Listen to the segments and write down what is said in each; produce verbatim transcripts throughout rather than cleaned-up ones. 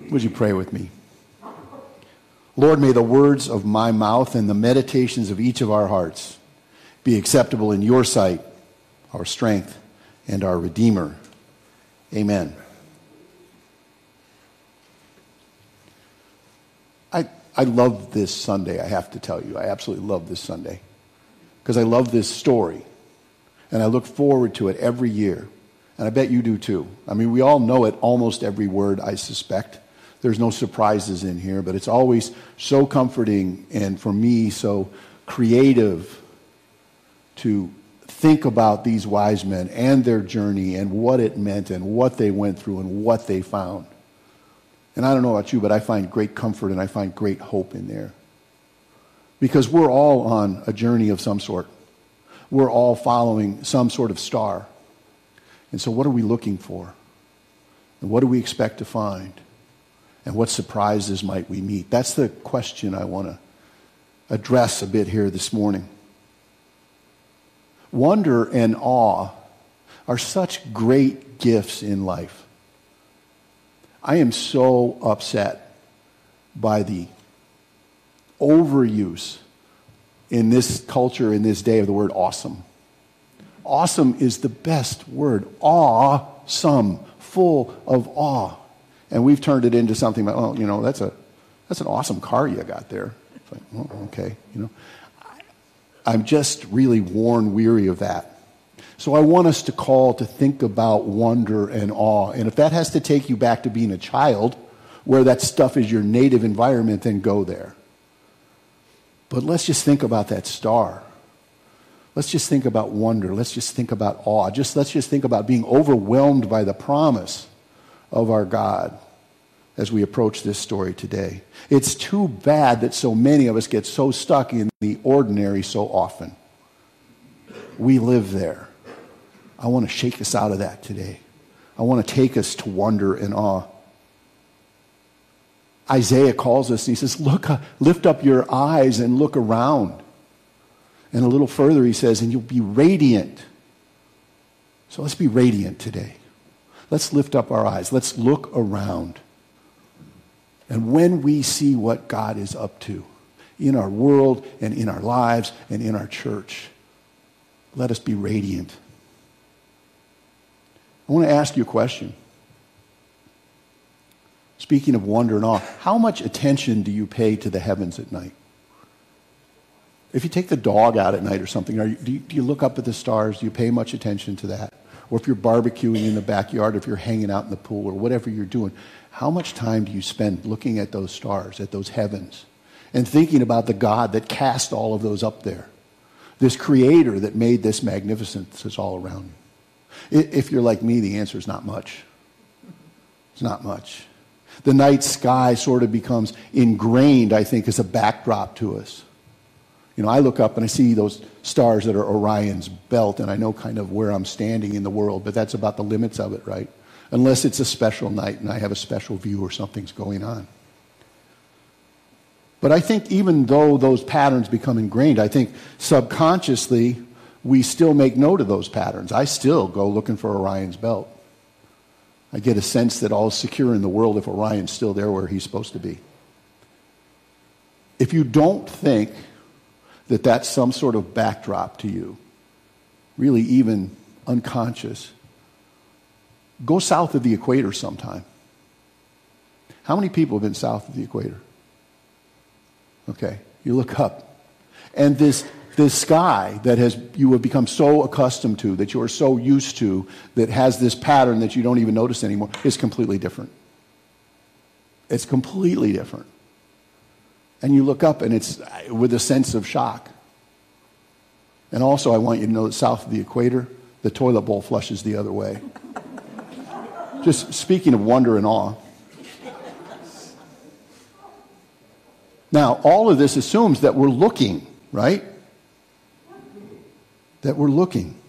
Would you pray with me? Lord, may the words of my mouth and the meditations of each of our hearts be acceptable in your sight, our strength and our Redeemer. Amen. I I love this Sunday, I have to tell you. I absolutely love this Sunday because I love this story, and I look forward to it every year, and I bet you do too. I mean, we all know it, almost every word, I suspect. There's no surprises in here, but it's always so comforting and, for me, so creative to think about these wise men and their journey and what it meant and what they went through and what they found. And I don't know about you, but I find great comfort and I find great hope in there. Because we're all on a journey of some sort. We're all following some sort of star. And so what are we looking for? And what do we expect to find? And what surprises might we meet? That's the question I want to address a bit here this morning. Wonder and awe are such great gifts in life. I am so upset by the overuse in this culture, in this day, of the word awesome. Awesome is the best word. Awesome, full of awe. And we've turned it into something like, oh, you know, that's a that's an awesome car you got there. It's like, oh, okay, you know. I'm just really worn weary of that. So I want us to call to think about wonder and awe. And if that has to take you back to being a child, where that stuff is your native environment, then go there. But let's just think about that star. Let's just think about wonder. Let's just think about awe. Just let's just think about being overwhelmed by the promise of our God as we approach this story today. It's too bad that so many of us get so stuck in the ordinary so often. We live there. I want to shake us out of that today. I want to take us to wonder and awe. Isaiah calls us and he says, look, uh, lift up your eyes and look around. And a little further he says, and you'll be radiant. So let's be radiant today. Let's lift up our eyes. Let's look around. And when we see what God is up to in our world and in our lives and in our church, let us be radiant. I want to ask you a question. Speaking of wonder and awe, how much attention do you pay to the heavens at night? If you take the dog out at night or something, are you, do, you, do you look up at the stars? Do you pay much attention to that? Or if you're barbecuing in the backyard, if you're hanging out in the pool or whatever you're doing, how much time do you spend looking at those stars, at those heavens, and thinking about the God that cast all of those up there? This creator that made this magnificence all around you. If you're like me, the answer is not much. It's not much. The night sky sort of becomes ingrained, I think, as a backdrop to us. You know, I look up and I see those stars that are Orion's belt, and I know kind of where I'm standing in the world, but that's about the limits of it, right? Unless it's a special night and I have a special view or something's going on. But I think even though those patterns become ingrained, I think subconsciously we still make note of those patterns. I still go looking for Orion's belt. I get a sense that all is secure in the world if Orion's still there where he's supposed to be. If you don't think that that's some sort of backdrop to you, really even unconscious, go south of the equator sometime. How many people have been south of the equator? Okay, you look up, and this this sky that has you have become so accustomed to, that you are so used to, that has this pattern that you don't even notice anymore, is completely different. It's completely different. And you look up and it's with a sense of shock. And also I want you to know that south of the equator, the toilet bowl flushes the other way. Just speaking of wonder and awe. Now, all of this assumes that we're looking, right? That we're looking.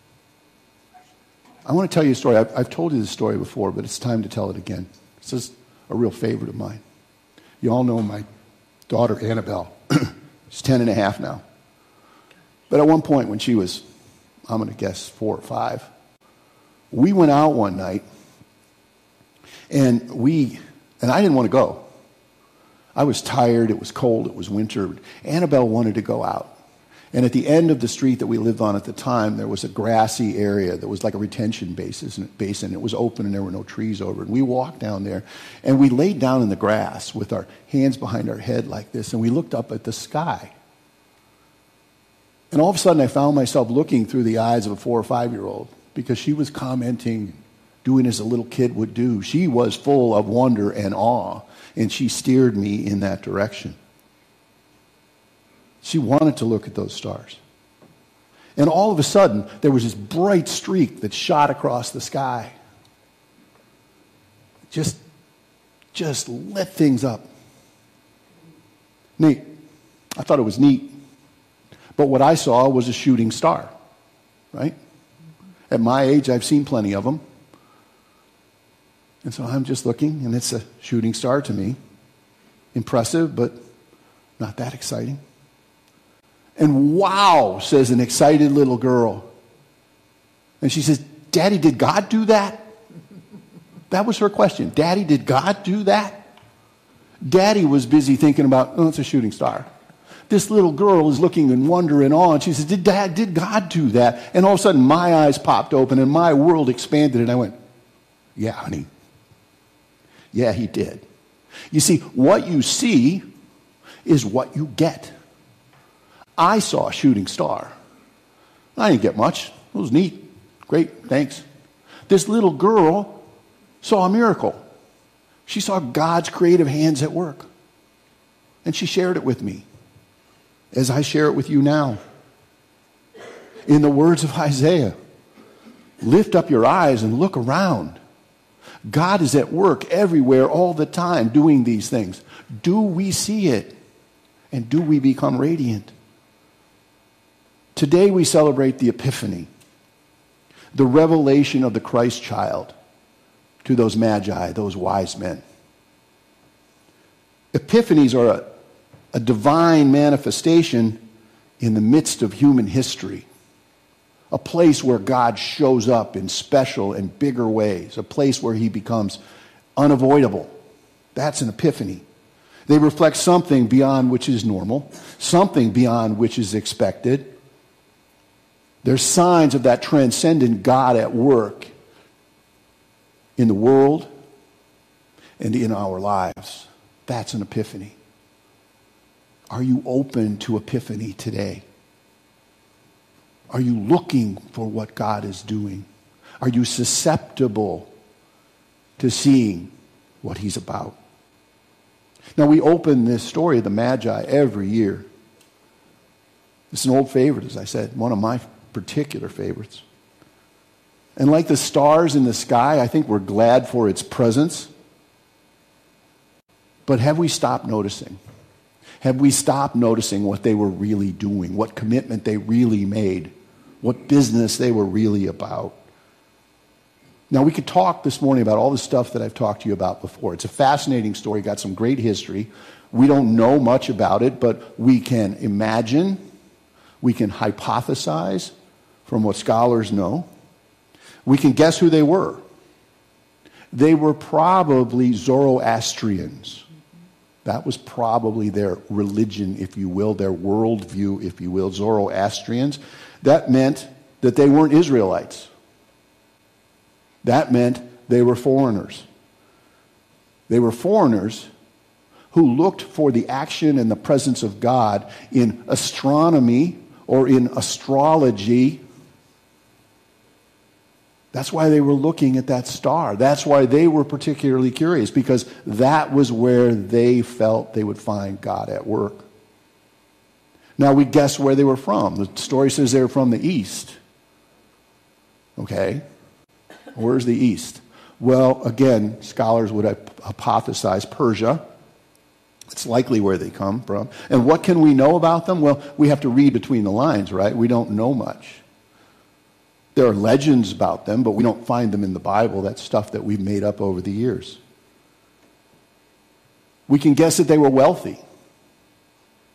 I want to tell you a story. I've, I've told you this story before, but it's time to tell it again. This is a real favorite of mine. You all know my daughter, Annabelle. She's ten and a half now. But at one point when she was, I'm going to guess, four or five, we went out one night, and we And I didn't want to go. I was tired. It was cold. It was winter. Annabelle wanted to go out. And at the end of the street that we lived on at the time, there was a grassy area that was like a retention basin. It was open and there were no trees over it. And we walked down there and we laid down in the grass with our hands behind our head like this, and we looked up at the sky. And all of a sudden I found myself looking through the eyes of a four or five-year-old because she was commenting, doing as a little kid would do. She was full of wonder and awe, and she steered me in that direction. She wanted to look at those stars. And all of a sudden, there was this bright streak that shot across the sky. Just, just lit things up. Neat. I thought it was neat. But what I saw was a shooting star, right? At my age, I've seen plenty of them. And so I'm just looking, and it's a shooting star to me. Impressive, but not that exciting. And wow, says an excited little girl. And she says, Daddy, did God do that? That was her question. Daddy, did God do that? Daddy was busy thinking about, oh, it's a shooting star. This little girl is looking in wonder and awe, and she says, did, Dad, did God do that? And all of a sudden, my eyes popped open, and my world expanded, and I went, yeah, honey. Yeah, he did. You see, what you see is what you get. I saw a shooting star. I didn't get much. It was neat. Great, thanks. This little girl saw a miracle. She saw God's creative hands at work. And she shared it with me, as I share it with you now. In the words of Isaiah, lift up your eyes and look around. God is at work everywhere all the time doing these things. Do we see it? And do we become radiant? Today we celebrate the Epiphany, the revelation of the Christ child to those magi, those wise men. Epiphanies are a, a divine manifestation in the midst of human history, a place where God shows up in special and bigger ways, a place where he becomes unavoidable. That's an epiphany. They reflect something beyond which is normal, something beyond which is expected. They're signs of that transcendent God at work in the world and in our lives. That's an epiphany. Are you open to epiphany today? Are you looking for what God is doing? Are you susceptible to seeing what he's about? Now, we open this story of the Magi every year. It's an old favorite, as I said, one of my particular favorites. And like the stars in the sky, I think we're glad for its presence. But have we stopped noticing? Have we stopped noticing what they were really doing, what commitment they really made, what business they were really about? Now, we could talk this morning about all the stuff that I've talked to you about before. It's a fascinating story, got some great history. We don't know much about it, but we can imagine, we can hypothesize from what scholars know. We can guess who they were. They were probably Zoroastrians. That was probably their religion, if you will, their worldview, if you will, Zoroastrians. That meant that they weren't Israelites. That meant they were foreigners. They were foreigners who looked for the action and the presence of God in astronomy or in astrology. That's why they were looking at that star. That's why they were particularly curious, because that was where they felt they would find God at work. Now we guess where they were from. The story says they were from the east. Okay. Where's the east? Well, again, scholars would hypothesize Persia. It's likely where they come from. And what can we know about them? Well, we have to read between the lines, right? We don't know much. There are legends about them, but we don't find them in the Bible. That's stuff that we've made up over the years. We can guess that they were wealthy.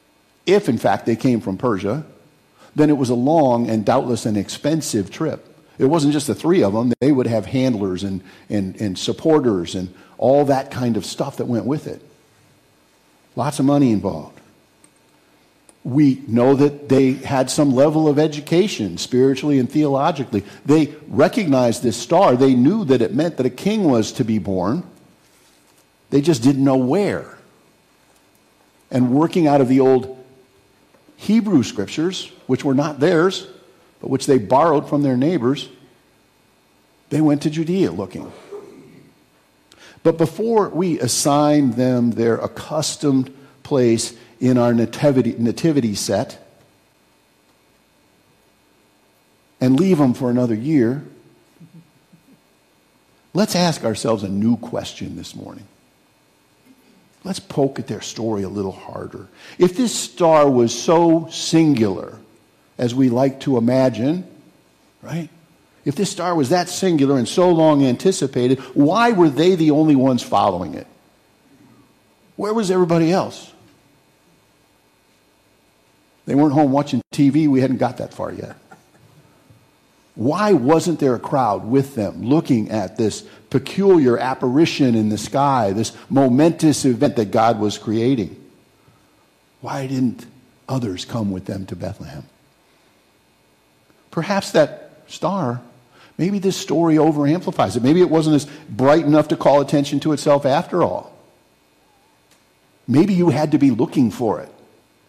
If, in fact, they came from Persia, then it was a long and doubtless an expensive trip. It wasn't just the three of them. They would have handlers and, and, and supporters and all that kind of stuff that went with it. Lots of money involved. We know that they had some level of education, spiritually and theologically. They recognized this star. They knew that it meant that a king was to be born. They just didn't know where. And working out of the old Hebrew scriptures, which were not theirs, but which they borrowed from their neighbors, they went to Judea looking. But before we assign them their accustomed place in our nativity, nativity set and leave them for another year, let's ask ourselves a new question this morning. Let's poke at their story a little harder. If this star was so singular, as we like to imagine, right? If this star was that singular and so long anticipated, why were they the only ones following it? Where was everybody else? They weren't home watching T V. We hadn't got that far yet. Why wasn't there a crowd with them looking at this peculiar apparition in the sky, this momentous event that God was creating? Why didn't others come with them to Bethlehem? Perhaps that star, maybe this story overamplifies it. Maybe it wasn't as bright enough to call attention to itself after all. Maybe you had to be looking for it.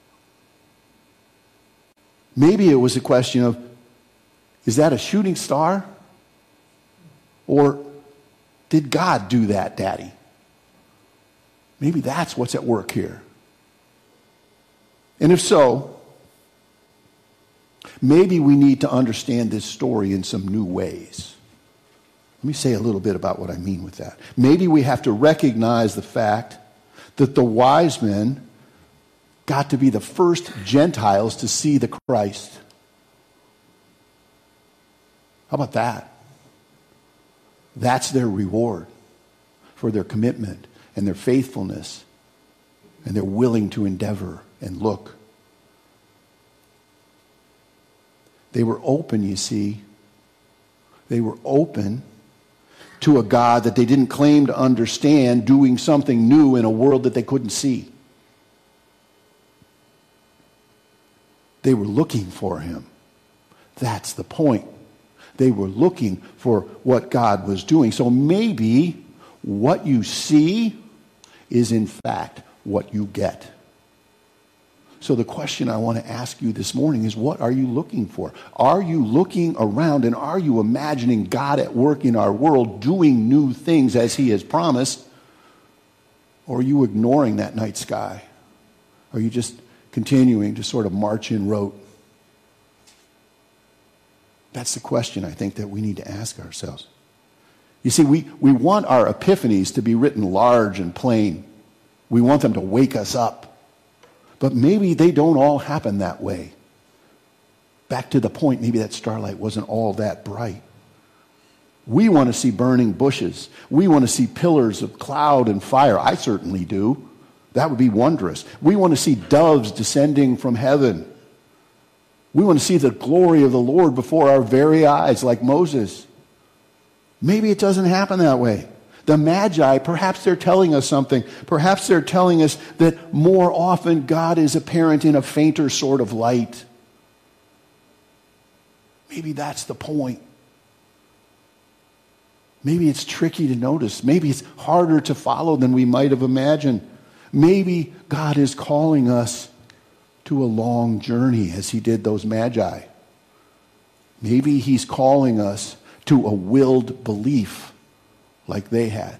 Maybe it was a question of, is that a shooting star? Or did God do that, Daddy? Maybe that's what's at work here. And if so, maybe we need to understand this story in some new ways. Let me say a little bit about what I mean with that. Maybe we have to recognize the fact that the wise men got to be the first Gentiles to see the Christ. How about that? That's their reward for their commitment and their faithfulness, and they're willing to endeavor and look. They were open, you see. They were open to a God that they didn't claim to understand, doing something new in a world that they couldn't see. They were looking for him. That's the point. They were looking for what God was doing. So maybe what you see is in fact what you get. So the question I want to ask you this morning is, what are you looking for? Are you looking around and are you imagining God at work in our world doing new things as he has promised? Or are you ignoring that night sky? Are you just continuing to sort of march in rote? That's the question I think that we need to ask ourselves. You see, we, we want our epiphanies to be written large and plain. We want them to wake us up. But maybe they don't all happen that way. Back to the point, maybe that starlight wasn't all that bright. We want to see burning bushes. We want to see pillars of cloud and fire. I certainly do. That would be wondrous. We want to see doves descending from heaven. We want to see the glory of the Lord before our very eyes, like Moses. Maybe it doesn't happen that way. The Magi, perhaps they're telling us something. Perhaps they're telling us that more often God is apparent in a fainter sort of light. Maybe that's the point. Maybe it's tricky to notice. Maybe it's harder to follow than we might have imagined. Maybe God is calling us to a long journey as he did those Magi. Maybe he's calling us to a willed belief like they had.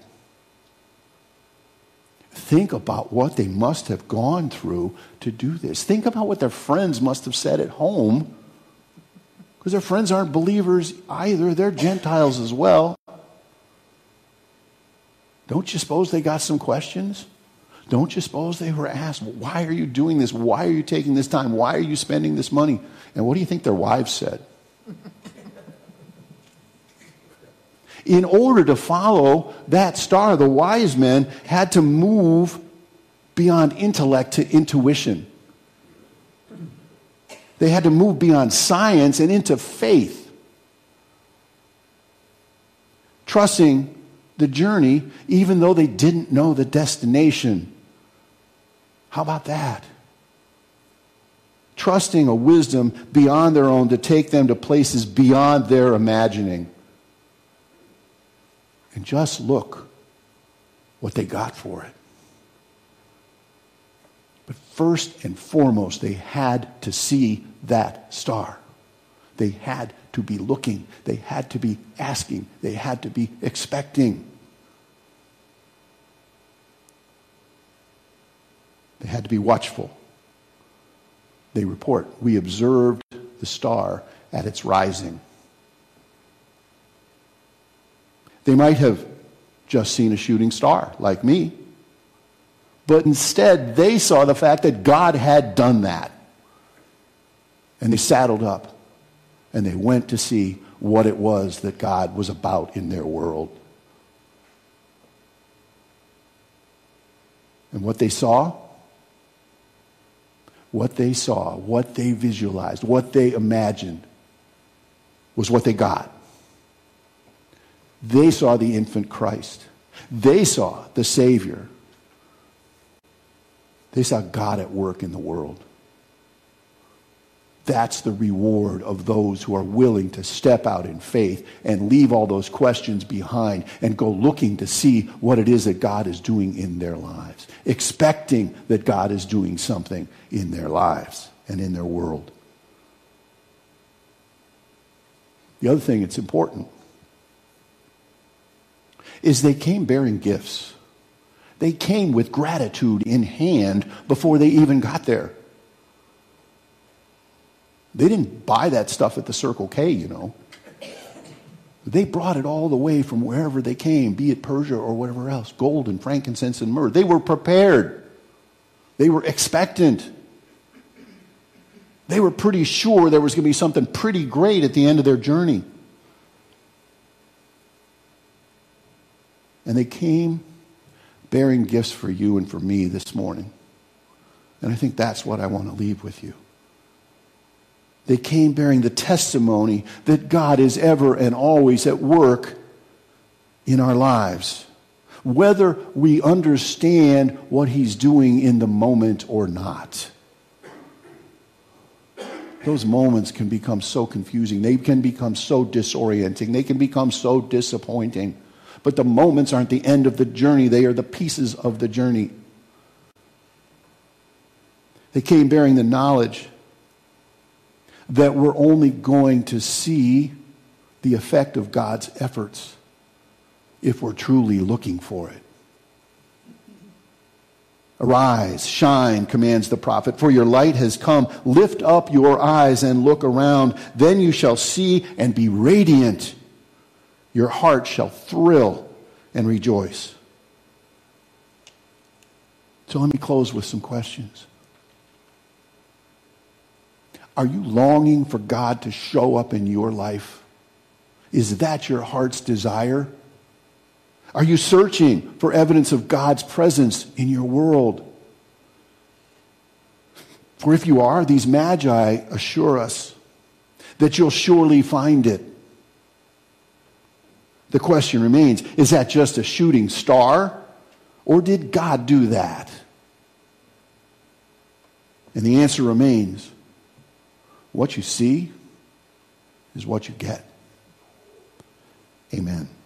Think about what they must have gone through to do this. Think about what their friends must have said at home, because their friends aren't believers either. They're Gentiles as well. Don't you suppose they got some questions? Don't you suppose they were asked, why are you doing this? Why are you taking this time? Why are you spending this money? And what do you think their wives said? In order to follow that star, the wise men had to move beyond intellect to intuition. They had to move beyond science and into faith. trusting the journey even though they didn't know the destination. How about that? Trusting a wisdom beyond their own to take them to places beyond their imagining. And just look what they got for it. But first and foremost, they had to see that star. They had to be looking. They had to be asking. They had to be expecting. They had to be watchful. They report, we observed the star at its rising. They might have just seen a shooting star, like me. But instead, they saw the fact that God had done that. And they saddled up. And they went to see what it was that God was about in their world. And what they saw, what they saw, what they visualized, what they imagined was what they got. They saw the infant Christ. They saw the Savior. They saw God at work in the world. That's the reward of those who are willing to step out in faith and leave all those questions behind and go looking to see what it is that God is doing in their lives, expecting that God is doing something in their lives and in their world. The other thing that's important is they came bearing gifts. They came with gratitude in hand before they even got there. They didn't buy that stuff at the Circle K, you know. They brought it all the way from wherever they came, be it Persia or whatever else, gold and frankincense and myrrh. They were prepared. They were expectant. They were pretty sure there was going to be something pretty great at the end of their journey. And they came bearing gifts for you and for me this morning. And I think that's what I want to leave with you. They came bearing the testimony that God is ever and always at work in our lives, whether we understand what He's doing in the moment or not. Those moments can become so confusing. They can become so disorienting. They can become so disappointing. But the moments aren't the end of the journey. They are the pieces of the journey. They came bearing the knowledge that we're only going to see the effect of God's efforts if we're truly looking for it. Arise, shine, commands the prophet, for your light has come. Lift up your eyes and look around. Then you shall see and be radiant. Your heart shall thrill and rejoice. So let me close with some questions. Are you longing for God to show up in your life? Is that your heart's desire? Are you searching for evidence of God's presence in your world? For if you are, these magi assure us that you'll surely find it. The question remains, is that just a shooting star? Or did God do that? And the answer remains, what you see is what you get. Amen.